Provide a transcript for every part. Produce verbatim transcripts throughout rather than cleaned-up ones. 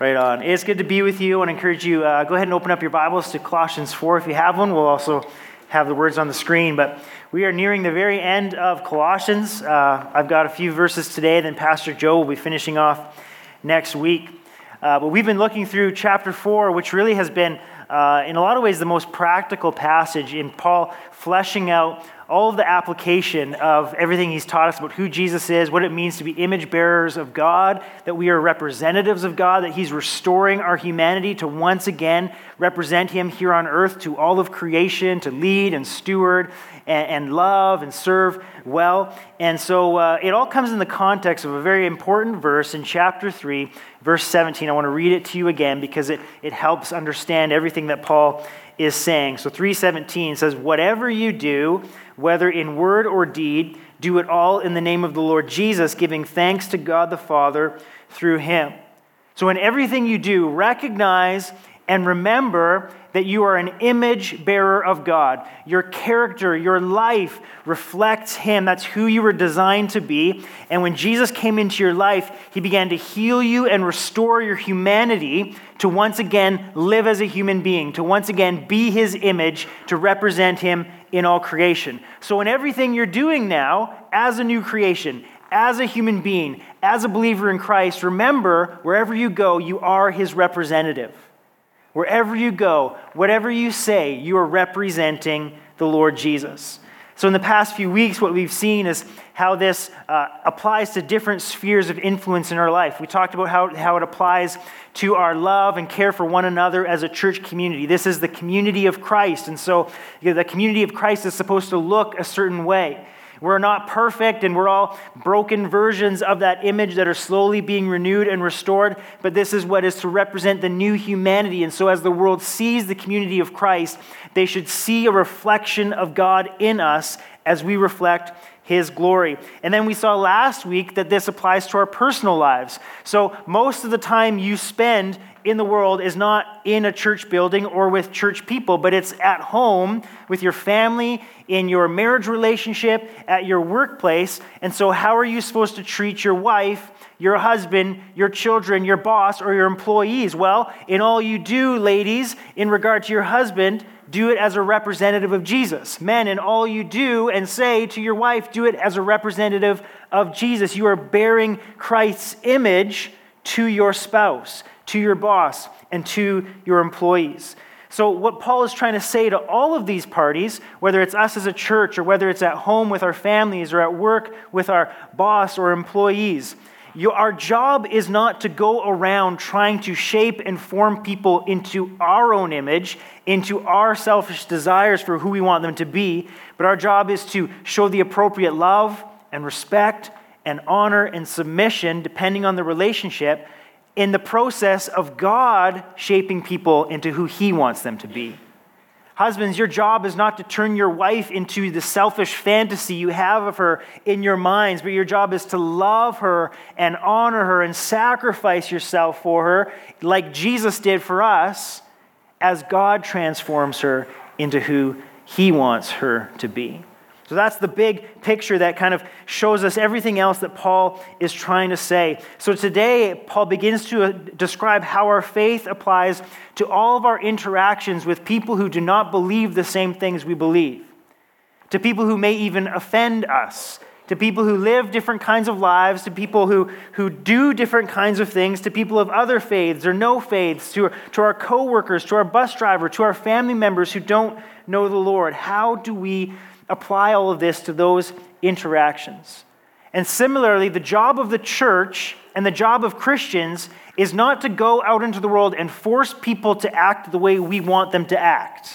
Right on. It's good to be with you. I want to encourage you, uh, go ahead and open up your Bibles to Colossians four if you have one. We'll also have the words on the screen. But we are nearing the very end of Colossians. Uh, I've got a few verses today, then Pastor Joe will be finishing off next week. Uh, but we've been looking through chapter four, which really has been, uh, in a lot of ways, the most practical passage in Paul fleshing out all of the application of everything he's taught us about who Jesus is, what it means to be image bearers of God, that we are representatives of God, that he's restoring our humanity to once again represent him here on earth to all of creation, to lead and steward and, and love and serve well. And so uh, it all comes in the context of a very important verse in chapter three, verse seventeen. I want to read it to you again because it, it helps understand everything that Paul is saying. So three seventeen says, "Whatever you do, whether in word or deed, do it all in the name of the Lord Jesus, giving thanks to God the Father through him." So in everything you do, recognize and remember that you are an image bearer of God. Your character, your life reflects him. That's who you were designed to be. And when Jesus came into your life, he began to heal you and restore your humanity to once again live as a human being, to once again be his image, to represent him in all creation. So in everything you're doing now, as a new creation, as a human being, as a believer in Christ, remember, wherever you go, you are his representative. Wherever you go, whatever you say, you are representing the Lord Jesus. So in the past few weeks, what we've seen is how this uh, applies to different spheres of influence in our life. We talked about how, how it applies to our love and care for one another as a church community. This is the community of Christ. And so you know, the community of Christ is supposed to look a certain way. We're not perfect, and we're all broken versions of that image that are slowly being renewed and restored, but this is what is to represent the new humanity. And so as the world sees the community of Christ, they should see a reflection of God in us as we reflect his glory. And then we saw last week that this applies to our personal lives. So most of the time you spend in the world is not in a church building or with church people, but it's at home with your family, in your marriage relationship, at your workplace. And so how are you supposed to treat your wife, your husband, your children, your boss, or your employees? Well, in all you do, ladies, in regard to your husband, do it as a representative of Jesus. Men, in all you do and say to your wife, do it as a representative of Jesus. You are bearing Christ's image to your spouse, to your boss, and to your employees. So what Paul is trying to say to all of these parties, whether it's us as a church or whether it's at home with our families or at work with our boss or employees, you, our job is not to go around trying to shape and form people into our own image, into our selfish desires for who we want them to be, but our job is to show the appropriate love and respect and honor and submission, depending on the relationship, in the process of God shaping people into who he wants them to be. Husbands, your job is not to turn your wife into the selfish fantasy you have of her in your minds, but your job is to love her and honor her and sacrifice yourself for her like Jesus did for us as God transforms her into who he wants her to be. So that's the big picture that kind of shows us everything else that Paul is trying to say. So today, Paul begins to describe how our faith applies to all of our interactions with people who do not believe the same things we believe, to people who may even offend us, to people who live different kinds of lives, to people who, who do different kinds of things, to people of other faiths or no faiths, to, to our coworkers, to our bus driver, to our family members who don't know the Lord. How do we apply all of this to those interactions? And similarly, the job of the church and the job of Christians is not to go out into the world and force people to act the way we want them to act.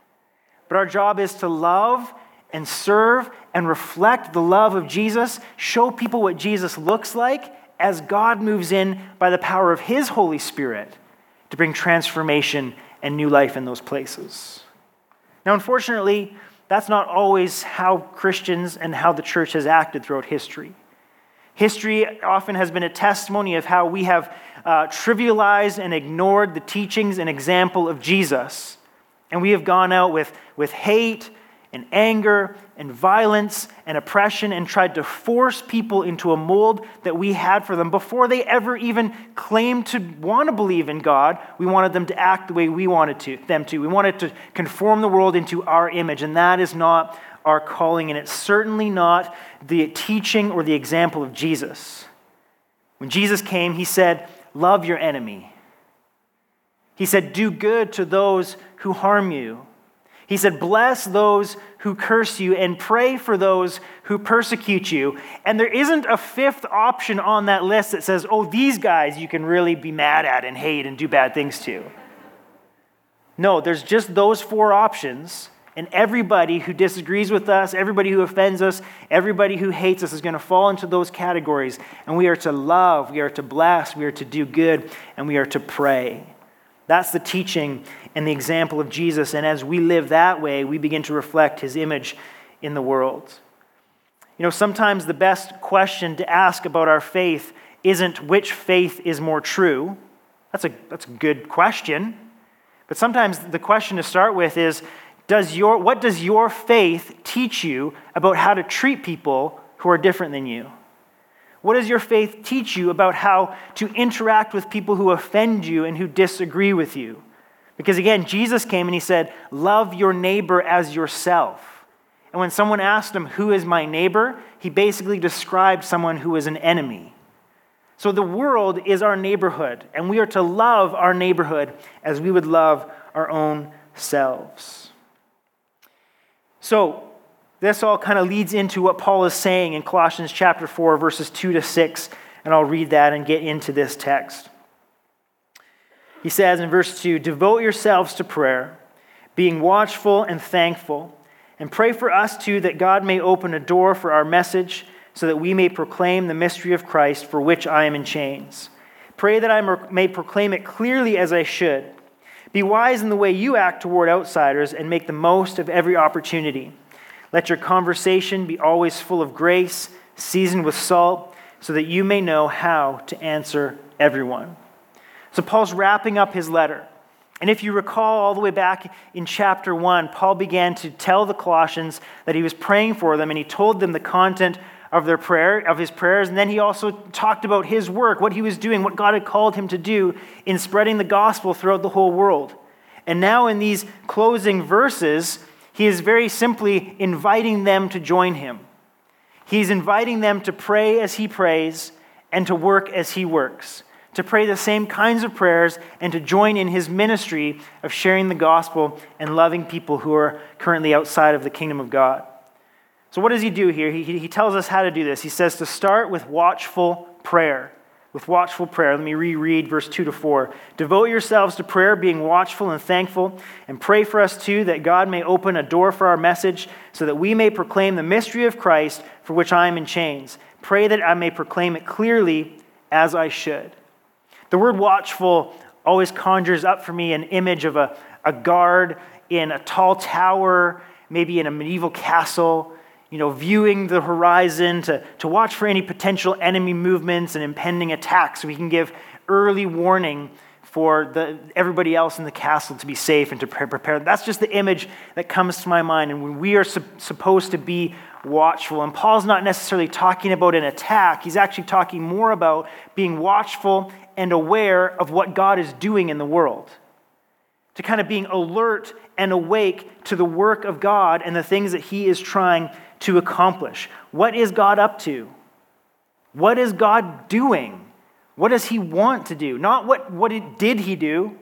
But our job is to love and serve and reflect the love of Jesus, show people what Jesus looks like as God moves in by the power of his Holy Spirit to bring transformation and new life in those places. Now, unfortunately, that's not always how Christians and how the church has acted throughout history. History often has been a testimony of how we have uh, trivialized and ignored the teachings and example of Jesus. And we have gone out with, with hate and anger and violence and oppression and tried to force people into a mold that we had for them before they ever even claimed to want to believe in God. We wanted them to act the way we wanted to, them to. We wanted to conform the world into our image, and that is not our calling, and it's certainly not the teaching or the example of Jesus. When Jesus came, he said, love your enemy. He said, do good to those who harm you. He said, bless those who curse you and pray for those who persecute you. And there isn't a fifth option on that list that says, oh, these guys you can really be mad at and hate and do bad things to. No, there's just those four options. And everybody who disagrees with us, everybody who offends us, everybody who hates us is going to fall into those categories. And we are to love, we are to bless, we are to do good, and we are to pray. That's the teaching and the example of Jesus. And as we live that way, we begin to reflect his image in the world. You know, sometimes the best question to ask about our faith isn't which faith is more true. That's a, that's a good question. But sometimes the question to start with is, does your, what does your faith teach you about how to treat people who are different than you? What does your faith teach you about how to interact with people who offend you and who disagree with you? Because again, Jesus came and he said, love your neighbor as yourself. And when someone asked him, who is my neighbor? He basically described someone who is an enemy. So the world is our neighborhood, and we are to love our neighborhood as we would love our own selves. So, this all kind of leads into what Paul is saying in Colossians chapter four, verses two to six, and I'll read that and get into this text. He says in verse two, devote yourselves to prayer, being watchful and thankful, and pray for us too that God may open a door for our message so that we may proclaim the mystery of Christ for which I am in chains. Pray that I may proclaim it clearly as I should. Be wise in the way you act toward outsiders and make the most of every opportunity. Let your conversation be always full of grace, seasoned with salt, so that you may know how to answer everyone. So Paul's wrapping up his letter. And if you recall all the way back in chapter one, Paul began to tell the Colossians that he was praying for them, and he told them the content of their prayer, of his prayers, and then he also talked about his work, what he was doing, what God had called him to do in spreading the gospel throughout the whole world. And now in these closing verses, he is very simply inviting them to join him. He's inviting them to pray as he prays and to work as he works, to pray the same kinds of prayers and to join in his ministry of sharing the gospel and loving people who are currently outside of the kingdom of God. So what does he do here? He, he tells us how to do this. He says to start with watchful prayer. With watchful prayer. Let me reread verse two to four. Devote yourselves to prayer, being watchful and thankful, and pray for us too that God may open a door for our message so that we may proclaim the mystery of Christ for which I am in chains. Pray that I may proclaim it clearly as I should. The word watchful always conjures up for me an image of a, a guard in a tall tower, maybe in a medieval castle, you know, viewing the horizon to, to watch for any potential enemy movements and impending attacks so we can give early warning for the, everybody else in the castle to be safe and to prepare. That's just the image that comes to my mind. And when we are su- supposed to be watchful, and Paul's not necessarily talking about an attack, he's actually talking more about being watchful and aware of what God is doing in the world. To kind of being alert and awake to the work of God and the things that he is trying to accomplish. What is God up to? What is God doing? What does he want to do? Not what, what it, did he do?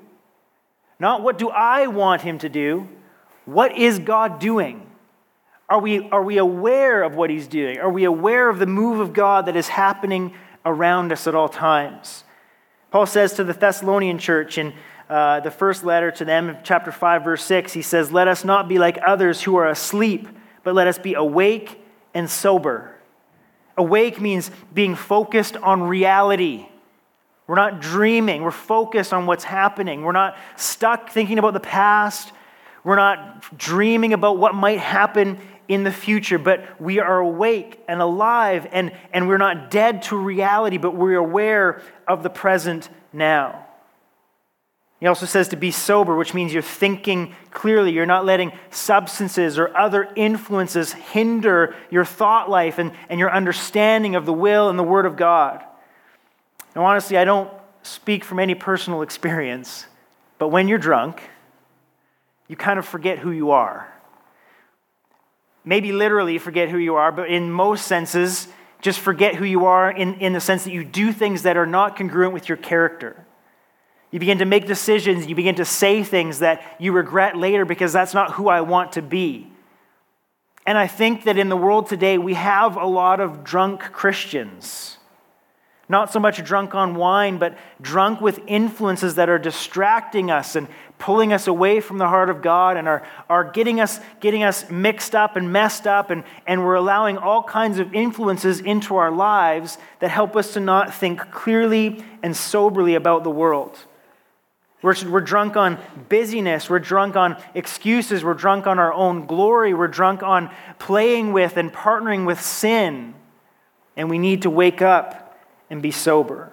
Not what do I want him to do? What is God doing? Are we, are we aware of what he's doing? Are we aware of the move of God that is happening around us at all times? Paul says to the Thessalonian church in uh, the first letter to them, chapter five, verse six, he says, let us not be like others who are asleep, but let us be awake and sober. Awake means being focused on reality. We're not dreaming. We're focused on what's happening. We're not stuck thinking about the past. We're not dreaming about what might happen in the future, but we are awake and alive, and, and we're not dead to reality, but we're aware of the present now. He also says to be sober, which means you're thinking clearly. You're not letting substances or other influences hinder your thought life and, and your understanding of the will and the Word of God. Now, honestly, I don't speak from any personal experience, but when you're drunk, you kind of forget who you are. Maybe literally forget who you are, but in most senses, just forget who you are in, in the sense that you do things that are not congruent with your character. You begin to make decisions, you begin to say things that you regret later because that's not who I want to be. And I think that in the world today, we have a lot of drunk Christians. Not so much drunk on wine, but drunk with influences that are distracting us and pulling us away from the heart of God and are, are getting us getting us mixed up and messed up, and, and we're allowing all kinds of influences into our lives that help us to not think clearly and soberly about the world. We're, we're drunk on busyness, we're drunk on excuses, we're drunk on our own glory, we're drunk on playing with and partnering with sin, and we need to wake up and be sober.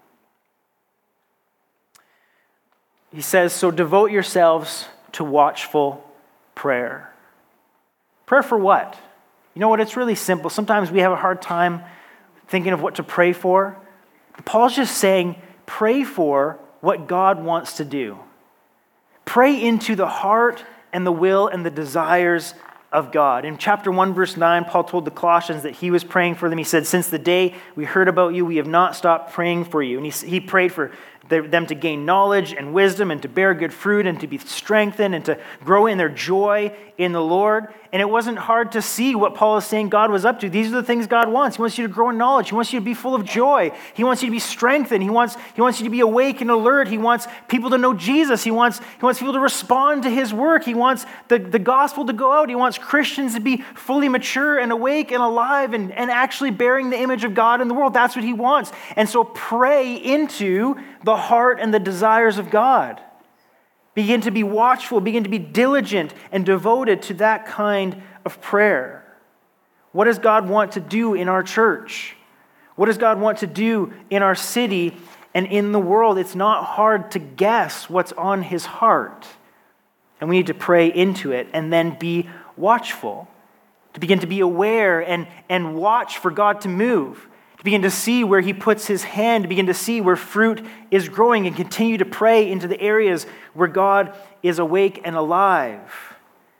He says, so devote yourselves to watchful prayer. Prayer for what? You know what? It's really simple. Sometimes we have a hard time thinking of what to pray for. Paul's just saying, pray for what God wants to do. Pray into the heart and the will and the desires of God. In chapter one, verse nine, Paul told the Colossians that he was praying for them. He said, since the day we heard about you, we have not stopped praying for you. And he, he prayed for them to gain knowledge and wisdom and to bear good fruit and to be strengthened and to grow in their joy in the Lord. And it wasn't hard to see what Paul is saying God was up to. These are the things God wants. He wants you to grow in knowledge. He wants you to be full of joy. He wants you to be strengthened. He wants, he wants you to be awake and alert. He wants people to know Jesus. He wants, he wants people to respond to his work. He wants the, the gospel to go out. He wants Christians to be fully mature and awake and alive and, and actually bearing the image of God in the world. That's what he wants. And so pray into the heart and the desires of God. Begin to be watchful, begin to be diligent and devoted to that kind of prayer. What does God want to do in our church? What does God want to do in our city and in the world? It's not hard to guess what's on his heart. And we need to pray into it and then be watchful, to begin to be aware and, and watch for God to move. To begin to see where he puts his hand, to begin to see where fruit is growing, and continue to pray into the areas where God is awake and alive.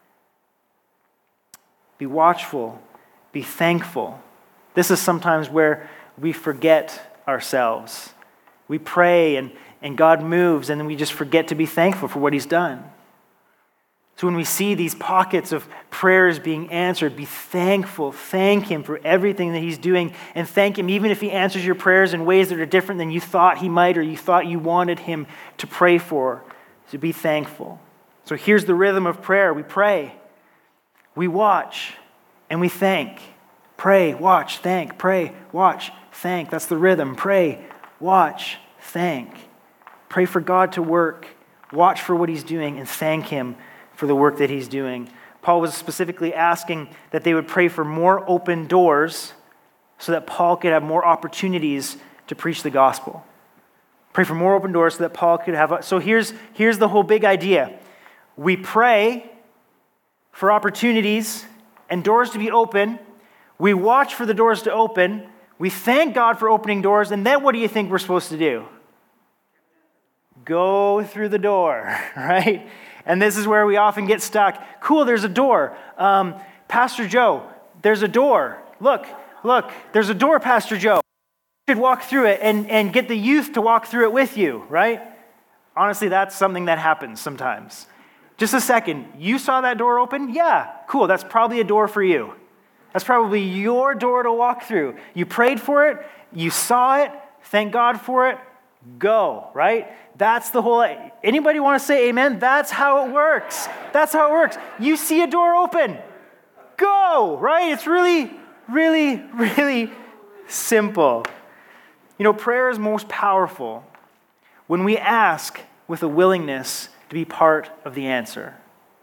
Be watchful, be thankful. This is sometimes where we forget ourselves. We pray and, and God moves, and then we just forget to be thankful for what he's done. So when we see these pockets of prayers being answered, be thankful. Thank him for everything that he's doing, and thank him even if he answers your prayers in ways that are different than you thought he might or you thought you wanted him to pray for. So be thankful. So here's the rhythm of prayer. We pray, we watch, and we thank. Pray, watch, thank. Pray, watch, thank. That's the rhythm. Pray, watch, thank. Pray for God to work. Watch for what he's doing and thank him for the work that he's doing. Paul was specifically asking that they would pray for more open doors so that Paul could have more opportunities to preach the gospel. Pray for more open doors so that Paul could have... So here's, here's the whole big idea. We pray for opportunities and doors to be open. We watch for the doors to open. We thank God for opening doors. And then what do you think we're supposed to do? Go through the door, right? And this is where we often get stuck. Cool, there's a door. Um, Pastor Joe, there's a door. Look, look, there's a door, Pastor Joe. You should walk through it and, and get the youth to walk through it with you, right? Honestly, that's something that happens sometimes. Just a second, you saw that door open? Yeah, cool, that's probably a door for you. That's probably your door to walk through. You prayed for it, you saw it, thank God for it, go, right? That's the whole, anybody want to say amen? That's how it works. That's how it works. You see a door open, go, right? It's really, really, really simple. You know, prayer is most powerful when we ask with a willingness to be part of the answer.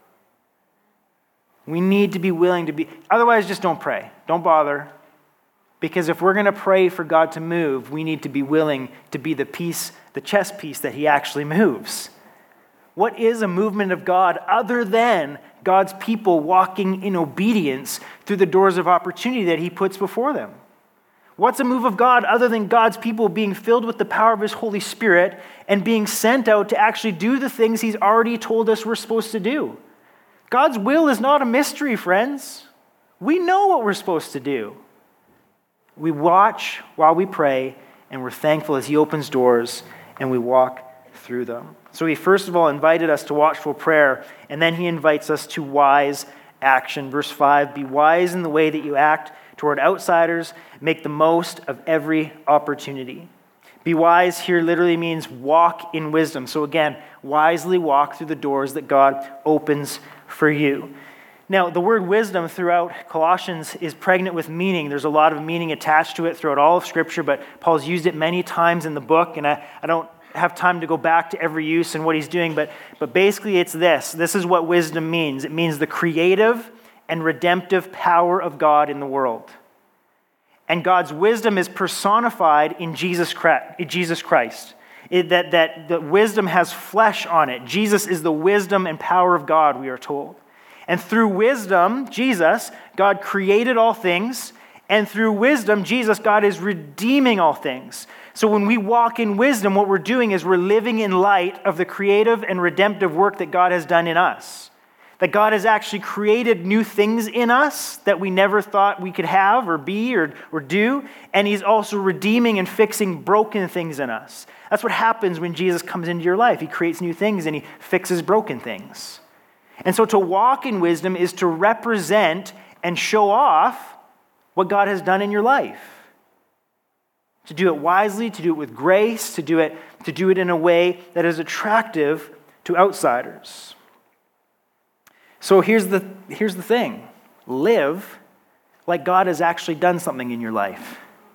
We need to be willing to be, otherwise just don't pray. Don't bother. Because if we're going to pray for God to move, we need to be willing to be the piece, the chess piece that he actually moves. What is a movement of God other than God's people walking in obedience through the doors of opportunity that he puts before them? What's a move of God other than God's people being filled with the power of his Holy Spirit and being sent out to actually do the things he's already told us we're supposed to do? God's will is not a mystery, friends. We know what we're supposed to do. We watch while we pray, and we're thankful as he opens doors and we walk through them. So he first of all invited us to watchful prayer, and then he invites us to wise action. Verse five, be wise in the way that you act toward outsiders. Make the most of every opportunity. Be wise here literally means walk in wisdom. So again, wisely walk through the doors that God opens for you. Now, the word wisdom throughout Colossians is pregnant with meaning. There's a lot of meaning attached to it throughout all of Scripture, but Paul's used it many times in the book, and I, I don't have time to go back to every use and what he's doing, but, but basically it's this. This is what wisdom means. It means the creative and redemptive power of God in the world. And God's wisdom is personified in Jesus Christ. In Jesus Christ. It, that, that the wisdom has flesh on it. Jesus is the wisdom and power of God, we are told. And through wisdom, Jesus, God created all things. And through wisdom, Jesus, God is redeeming all things. So when we walk in wisdom, what we're doing is we're living in light of the creative and redemptive work that God has done in us. That God has actually created new things in us that we never thought we could have or be or, or do. And he's also redeeming and fixing broken things in us. That's what happens when Jesus comes into your life. He creates new things and he fixes broken things. And so to walk in wisdom is to represent and show off what God has done in your life. To do it wisely, to do it with grace, to do it, to do it in a way that is attractive to outsiders. So here's the, here's the thing. Live like God has actually done something in your life.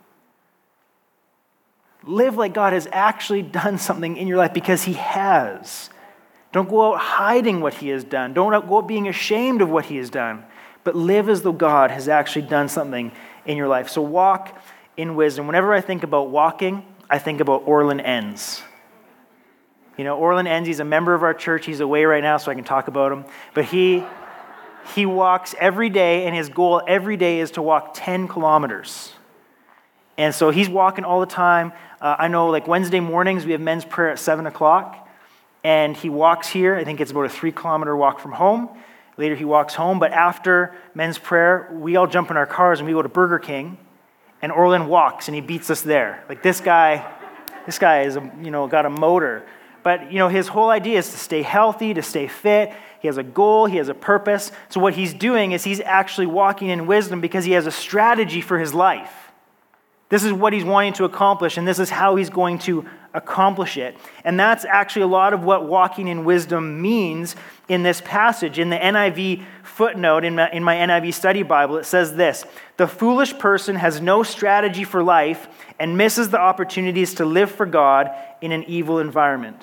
Live like God has actually done something in your life because he has. Don't go out hiding what he has done. Don't go out being ashamed of what he has done. But live as though God has actually done something in your life. So walk in wisdom. Whenever I think about walking, I think about Orland Enns. You know, Orland Enns, he's a member of our church. He's away right now, so I can talk about him. But he, he walks every day, and his goal every day is to walk ten kilometers. And so he's walking all the time. Uh, I know, like Wednesday mornings, we have men's prayer at seven o'clock. And he walks here. I think it's about a three kilometer walk from home. Later he walks home. But after men's prayer, we all jump in our cars and we go to Burger King. And Orland walks and he beats us there. Like this guy, this guy is, a, you know, got a motor. But, you know, his whole idea is to stay healthy, to stay fit. He has a goal. He has a purpose. So what he's doing is he's actually walking in wisdom because he has a strategy for his life. This is what he's wanting to accomplish, and this is how he's going to accomplish it. And that's actually a lot of what walking in wisdom means in this passage. In the N I V footnote in my, in my N I V study Bible, it says this: the foolish person has no strategy for life and misses the opportunities to live for God in an evil environment.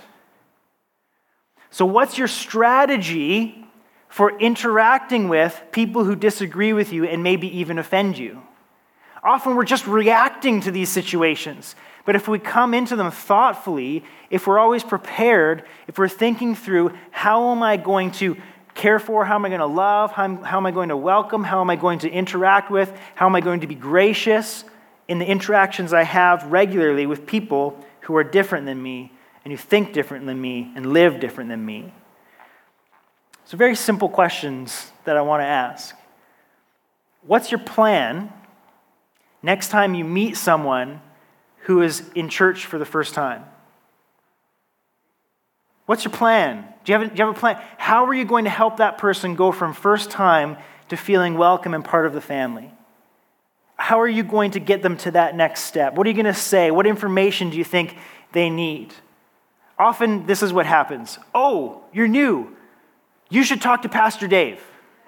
So what's your strategy for interacting with people who disagree with you and maybe even offend you? Often we're just reacting to these situations. But if we come into them thoughtfully, if we're always prepared, if we're thinking through how am I going to care for, how am I going to love, how am, how am I going to welcome, how am I going to interact with, how am I going to be gracious in the interactions I have regularly with people who are different than me and who think different than me and live different than me. So very simple questions that I want to ask. What's your plan next time you meet someone who is in church for the first time? What's your plan? Do you have a, do you have a plan? How are you going to help that person go from first time to feeling welcome and part of the family? How are you going to get them to that next step? What are you going to say? What information do you think they need? Often this is what happens. Oh, you're new. You should talk to Pastor Dave.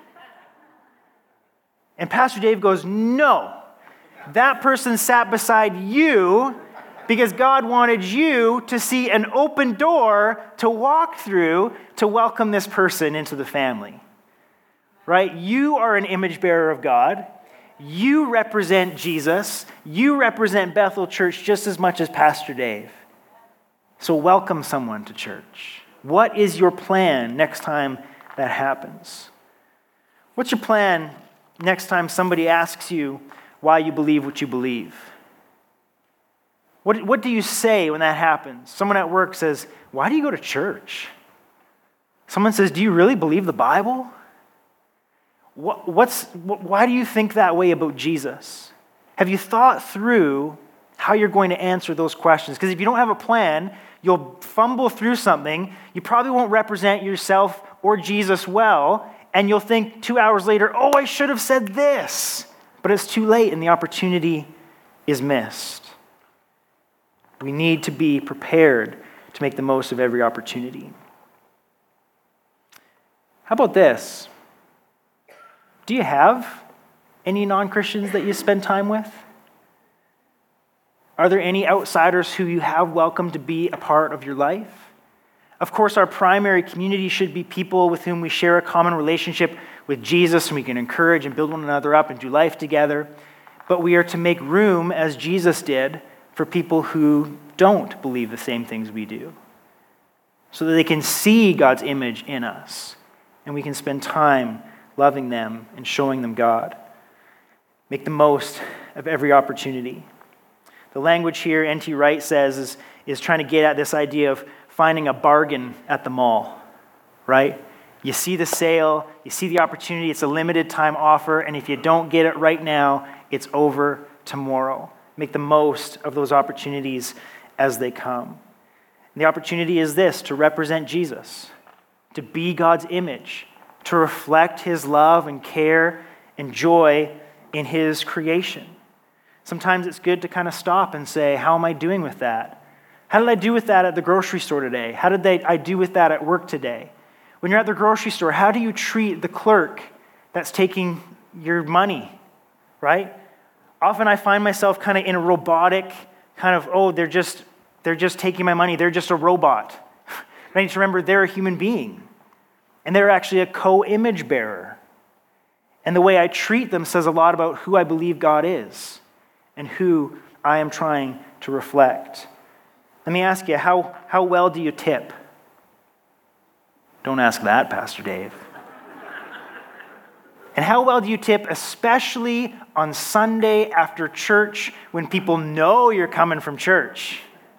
And Pastor Dave goes, no. That person sat beside you because God wanted you to see an open door to walk through to welcome this person into the family. Right? You are an image bearer of God. You represent Jesus. You represent Bethel Church just as much as Pastor Dave. So welcome someone to church. What is your plan next time that happens? What's your plan next time somebody asks you why you believe what you believe? What, what do you say when that happens? Someone at work says, why do you go to church? Someone says, do you really believe the Bible? What, what's, why do you think that way about Jesus? Have you thought through how you're going to answer those questions? Because if you don't have a plan, you'll fumble through something. You probably won't represent yourself or Jesus well, and you'll think two hours later, oh, I should have said this. But it's too late, and the opportunity is missed. We need to be prepared to make the most of every opportunity. How about this? Do you have any non-Christians that you spend time with? Are there any outsiders who you have welcomed to be a part of your life? Of course, our primary community should be people with whom we share a common relationship with Jesus, and we can encourage and build one another up and do life together. But we are to make room, as Jesus did, for people who don't believe the same things we do, so that they can see God's image in us, and we can spend time loving them and showing them God. Make the most of every opportunity. The language here, N T Wright says, is, is trying to get at this idea of finding a bargain at the mall, right? You see the sale, you see the opportunity, it's a limited time offer, and if you don't get it right now, it's over tomorrow. Make the most of those opportunities as they come. And the opportunity is this, to represent Jesus, to be God's image, to reflect his love and care and joy in his creation. Sometimes it's good to kind of stop and say, how am I doing with that? How did I do with that at the grocery store today? How did they, I do with that at work today? When you're at the grocery store, how do you treat the clerk that's taking your money, right? Often I find myself kind of in a robotic kind of, oh, they're just, they're just taking my money. They're just a robot. I need to remember they're a human being. And they're actually a co-image bearer. And the way I treat them says a lot about who I believe God is and who I am trying to reflect. Let me ask you, how, how well do you tip? Don't ask that, Pastor Dave. And how well do you tip, especially on Sunday after church when people know you're coming from church?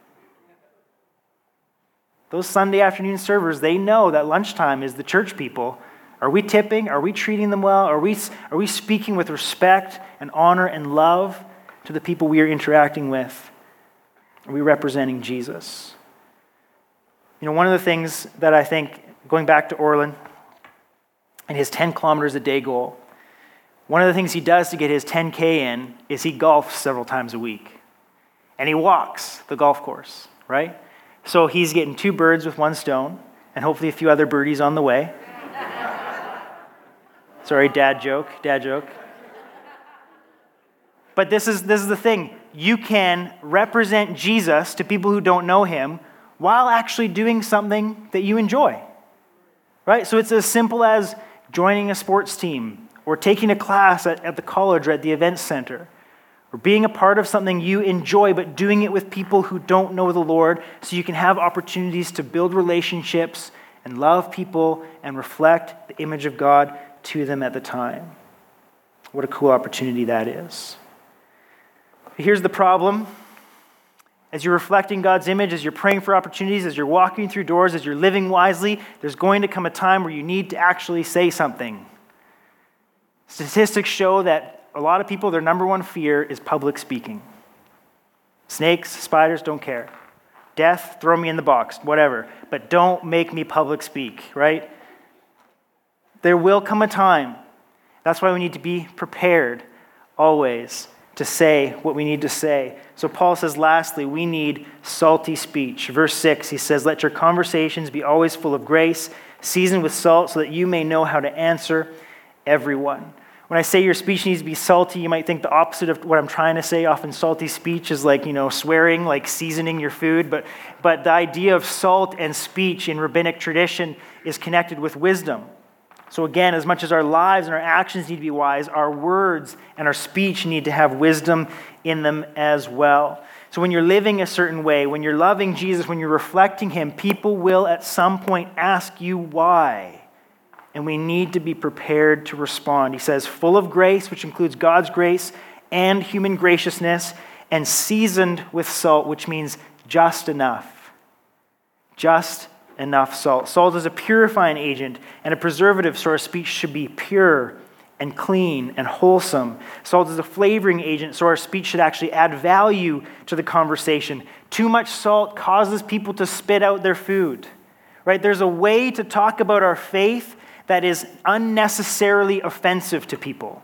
Those Sunday afternoon servers, they know that lunchtime is the church people. Are we tipping? Are we treating them well? Are we, are we speaking with respect and honor and love to the people we are interacting with? Are we representing Jesus? You know, one of the things that I think, going back to Orland and his ten kilometers a day goal, one of the things he does to get his ten K in is he golfs several times a week. And he walks the golf course, right? So he's getting two birds with one stone, and hopefully a few other birdies on the way. Sorry, dad joke, dad joke. But this is this is the thing. You can represent Jesus to people who don't know him while actually doing something that you enjoy. Right? So it's as simple as joining a sports team or taking a class at, at the college or at the events center, or being a part of something you enjoy, but doing it with people who don't know the Lord so you can have opportunities to build relationships and love people and reflect the image of God to them at the time. What a cool opportunity that is. Here's the problem. As you're reflecting God's image, as you're praying for opportunities, as you're walking through doors, as you're living wisely, there's going to come a time where you need to actually say something. Statistics show that a lot of people, their number one fear is public speaking. Snakes, spiders, don't care. Death, throw me in the box, whatever. But don't make me public speak, right? There will come a time. That's why we need to be prepared always to say what we need to say. So Paul says, lastly, we need salty speech. Verse six, he says, let your conversations be always full of grace, seasoned with salt, so that you may know how to answer everyone. When I say your speech needs to be salty, you might think the opposite of what I'm trying to say. Often salty speech is like, you know, swearing, like seasoning your food. But, but the idea of salt and speech in rabbinic tradition is connected with wisdom. So again, as much as our lives and our actions need to be wise, our words and our speech need to have wisdom in them as well. So when you're living a certain way, when you're loving Jesus, when you're reflecting him, people will at some point ask you why. And we need to be prepared to respond. He says, full of grace, which includes God's grace and human graciousness, and seasoned with salt, which means just enough. Just enough salt. Salt is a purifying agent and a preservative, so our speech should be pure and clean and wholesome. Salt is a flavoring agent, so our speech should actually add value to the conversation. Too much salt causes people to spit out their food. Right? There's a way to talk about our faith that is unnecessarily offensive to people.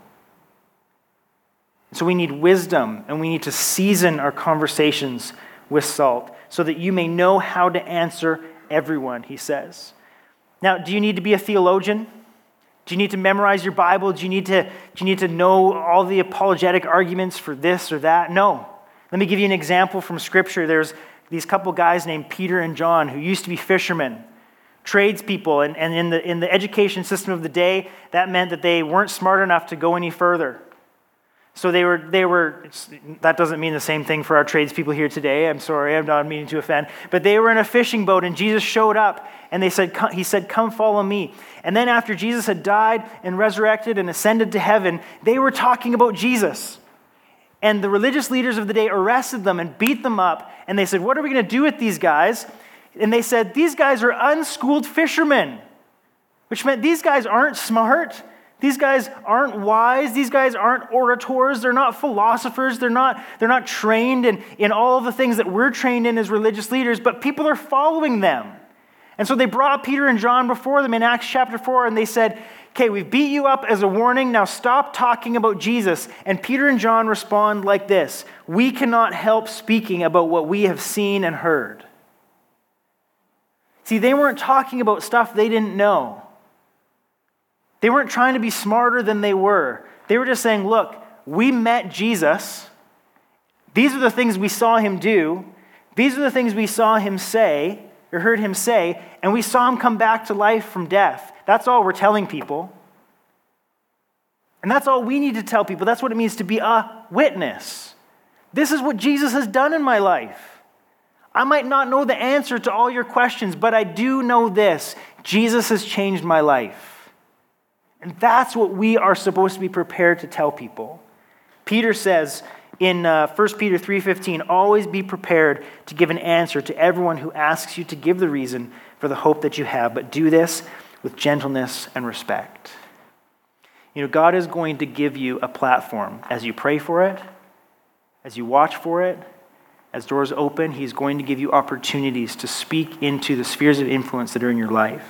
So we need wisdom, and we need to season our conversations with salt so that you may know how to answer everyone, he says. Now, do you need to be a theologian? Do you need to memorize your Bible? Do you need to, do you need to know all the apologetic arguments for this or that? No. Let me give you an example from Scripture. There's these couple guys named Peter and John who used to be fishermen, tradespeople, and, and in the in the education system of the day, that meant that they weren't smart enough to go any further. So they were, they were. That doesn't mean the same thing for our tradespeople here today. I'm sorry, I'm not meaning to offend. But they were in a fishing boat, and Jesus showed up, and they said, he said, come follow me. And then after Jesus had died and resurrected and ascended to heaven, they were talking about Jesus. And the religious leaders of the day arrested them and beat them up, and they said, what are we going to do with these guys? And they said, these guys are unschooled fishermen, which meant these guys aren't smart. These guys aren't wise. These guys aren't orators. They're not philosophers. They're not, they're not trained in, in all of the things that we're trained in as religious leaders, but people are following them. And so they brought Peter and John before them in Acts chapter four, and they said, okay, we've beat you up as a warning. Now stop talking about Jesus. And Peter and John respond like this: we cannot help speaking about what we have seen and heard. See, they weren't talking about stuff they didn't know. They weren't trying to be smarter than they were. They were just saying, look, we met Jesus. These are the things we saw him do. These are the things we saw him say, or heard him say, and we saw him come back to life from death. That's all we're telling people. And that's all we need to tell people. That's what it means to be a witness. This is what Jesus has done in my life. I might not know the answer to all your questions, but I do know this: Jesus has changed my life. And that's what we are supposed to be prepared to tell people. Peter says in uh, First Peter three fifteen, always be prepared to give an answer to everyone who asks you to give the reason for the hope that you have, but do this with gentleness and respect. You know, God is going to give you a platform as you pray for it, as you watch for it, as doors open. He's going to give you opportunities to speak into the spheres of influence that are in your life.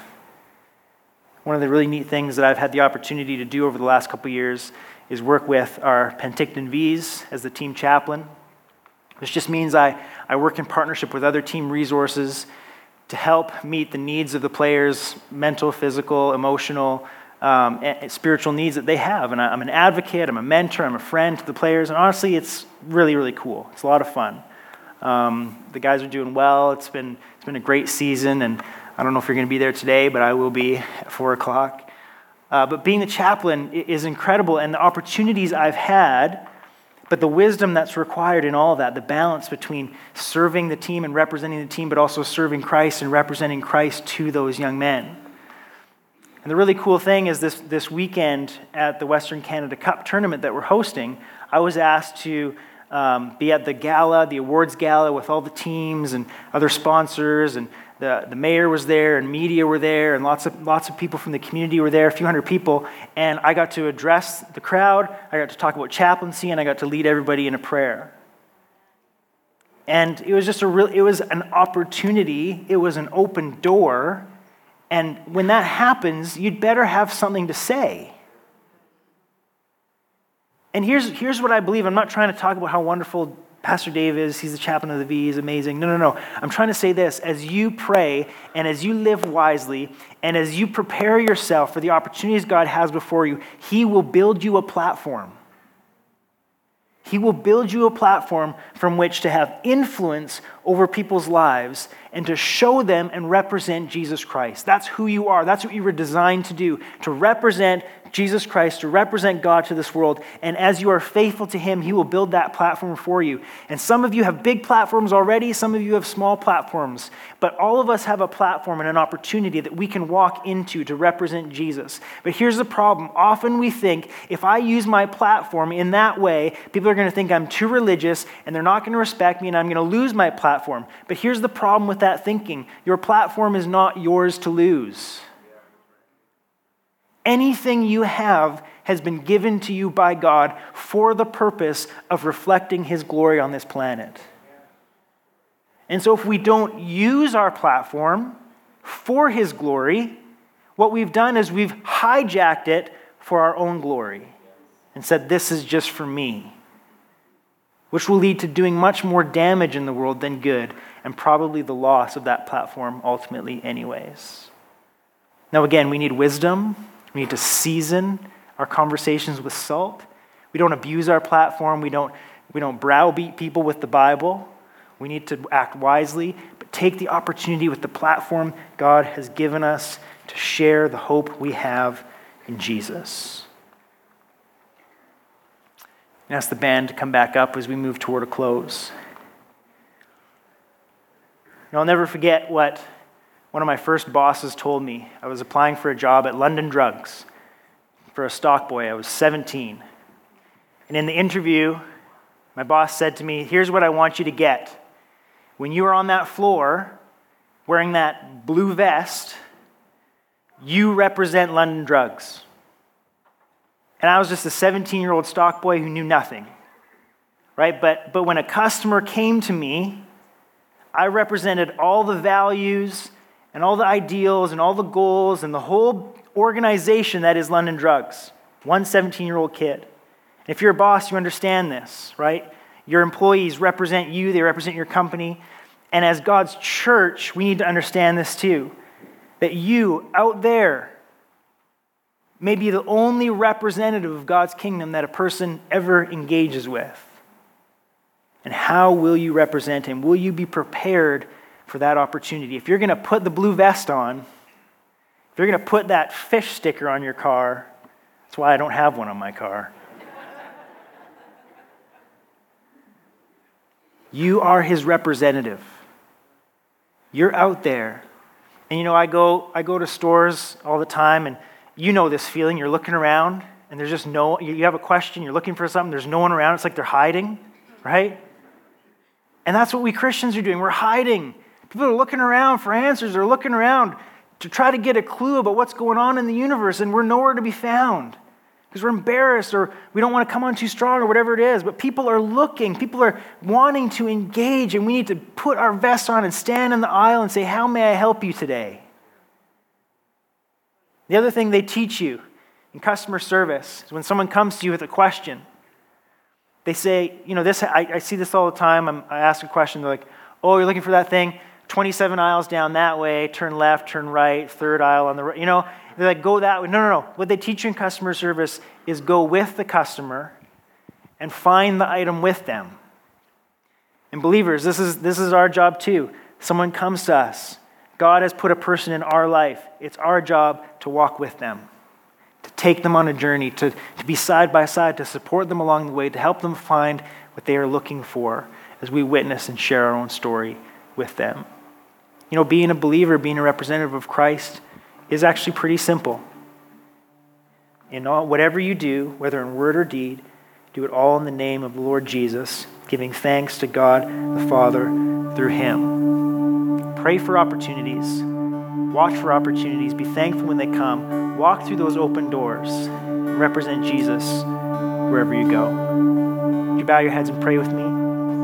One of the really neat things that I've had the opportunity to do over the last couple of years is work with our Penticton V's as the team chaplain. Which just means I, I work in partnership with other team resources to help meet the needs of the players' mental, physical, emotional, um, and spiritual needs that they have. And I, I'm an advocate, I'm a mentor, I'm a friend to the players, and honestly, it's really, really cool. It's a lot of fun. Um, the guys are doing well. It's been it's been a great season, and I don't know if you're going to be there today, but I will be at four o'clock. Uh, but being the chaplain is incredible, and the opportunities I've had, but the wisdom that's required in all of that, the balance between serving the team and representing the team, but also serving Christ and representing Christ to those young men. And the really cool thing is this, this weekend at the Western Canada Cup tournament that we're hosting, I was asked to um, be at the gala, the awards gala with all the teams and other sponsors, and The, the mayor was there, and media were there, and lots of lots of people from the community were there, a few hundred people, and I got to address the crowd, I got to talk about chaplaincy, and I got to lead everybody in a prayer. And it was just a real, it was an opportunity, it was an open door, and when that happens, you'd better have something to say. And here's, here's what I believe. I'm not trying to talk about how wonderful Pastor Dave is, he's the chaplain of the V, he's amazing. No, no, no. I'm trying to say this: as you pray and as you live wisely and as you prepare yourself for the opportunities God has before you, he will build you a platform. He will build you a platform from which to have influence over people's lives and to show them and represent Jesus Christ. That's who you are. That's what you were designed to do, to represent Jesus Christ to represent God to this world. And as you are faithful to him, he will build that platform for you. And some of you have big platforms already. Some of you have small platforms. But all of us have a platform and an opportunity that we can walk into to represent Jesus. But here's the problem. Often we think if I use my platform in that way, people are going to think I'm too religious and they're not going to respect me and I'm going to lose my platform. But here's the problem with that thinking. Your platform is not yours to lose. Anything you have has been given to you by God for the purpose of reflecting his glory on this planet. And so if we don't use our platform for his glory, what we've done is we've hijacked it for our own glory and said, this is just for me, which will lead to doing much more damage in the world than good, and probably the loss of that platform ultimately anyways. Now again, we need wisdom. We need to season our conversations with salt. We don't abuse our platform. We don't, we don't browbeat people with the Bible. We need to act wisely, but take the opportunity with the platform God has given us to share the hope we have in Jesus. And ask the band to come back up as we move toward a close. And I'll never forget what one of my first bosses told me. I was applying for a job at London Drugs for a stock boy. I was seventeen. And in the interview, my boss said to me, here's what I want you to get. When you are on that floor wearing that blue vest, you represent London Drugs. And I was just a seventeen-year-old stock boy who knew nothing, right? But, but when a customer came to me, I represented all the values and all the ideals and all the goals and the whole organization that is London Drugs. One seventeen-year-old kid. And if you're a boss, you understand this, right? Your employees represent you. They represent your company. And as God's church, we need to understand this too. That you, out there, may be the only representative of God's kingdom that a person ever engages with. And how will you represent him? Will you be prepared for that opportunity? If you're going to put the blue vest on, if you're going to put that fish sticker on your car, that's why I don't have one on my car. You are his representative. You're out there. And you know, I go I go to stores all the time, and you know this feeling. You're looking around, and there's just no, you have a question, you're looking for something, there's no one around. It's like they're hiding, right? And that's what we Christians are doing. We're hiding. People are looking around for answers. They're looking around to try to get a clue about what's going on in the universe, and we're nowhere to be found because we're embarrassed or we don't want to come on too strong or whatever it is. But people are looking. People are wanting to engage, and we need to put our vests on and stand in the aisle and say, how may I help you today? The other thing they teach you in customer service is when someone comes to you with a question, they say, you know, this. I, I see this all the time. I'm, I ask a question. They're like, oh, you're looking for that thing? twenty-seven aisles down that way, turn left, turn right, third aisle on the right. You know, they're like, go that way. No, no, no. What they teach you in customer service is go with the customer and find the item with them. And believers, this is this is our job too. Someone comes to us. God has put a person in our life. It's our job to walk with them, to take them on a journey, to, to be side by side, to support them along the way, to help them find what they are looking for as we witness and share our own story with them. You know, being a believer, being a representative of Christ is actually pretty simple. In all, whatever you do, whether in word or deed, do it all in the name of the Lord Jesus, giving thanks to God the Father through him. Pray for opportunities. Watch for opportunities. Be thankful when they come. Walk through those open doors and represent Jesus wherever you go. Would you bow your heads and pray with me?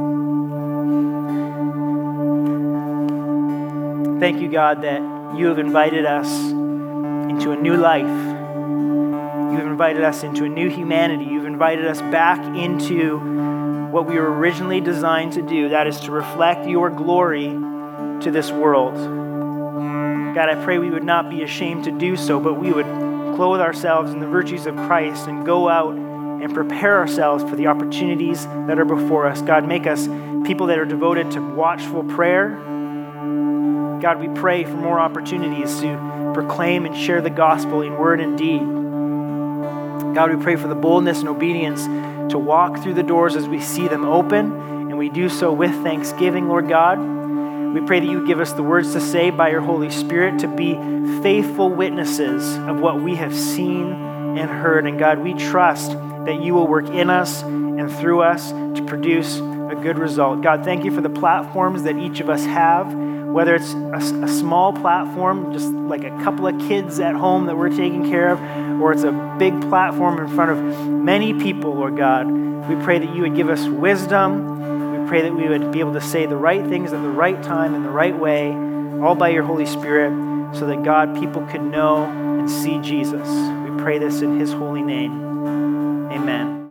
Thank you, God, that you have invited us into a new life. You have invited us into a new humanity. You've invited us back into what we were originally designed to do, that is to reflect your glory to this world. God, I pray we would not be ashamed to do so, but we would clothe ourselves in the virtues of Christ and go out and prepare ourselves for the opportunities that are before us. God, make us people that are devoted to watchful prayer. God, we pray for more opportunities to proclaim and share the gospel in word and deed. God, we pray for the boldness and obedience to walk through the doors as we see them open, and we do so with thanksgiving, Lord God. We pray that you give us the words to say by your Holy Spirit to be faithful witnesses of what we have seen and heard. And God, we trust that you will work in us and through us to produce a good result. God, thank you for the platforms that each of us have, whether it's a, a small platform, just like a couple of kids at home that we're taking care of, or it's a big platform in front of many people, Lord God. We pray that you would give us wisdom. We pray that we would be able to say the right things at the right time in the right way, all by your Holy Spirit, so that, God, people could know and see Jesus. We pray this in his holy name. Amen.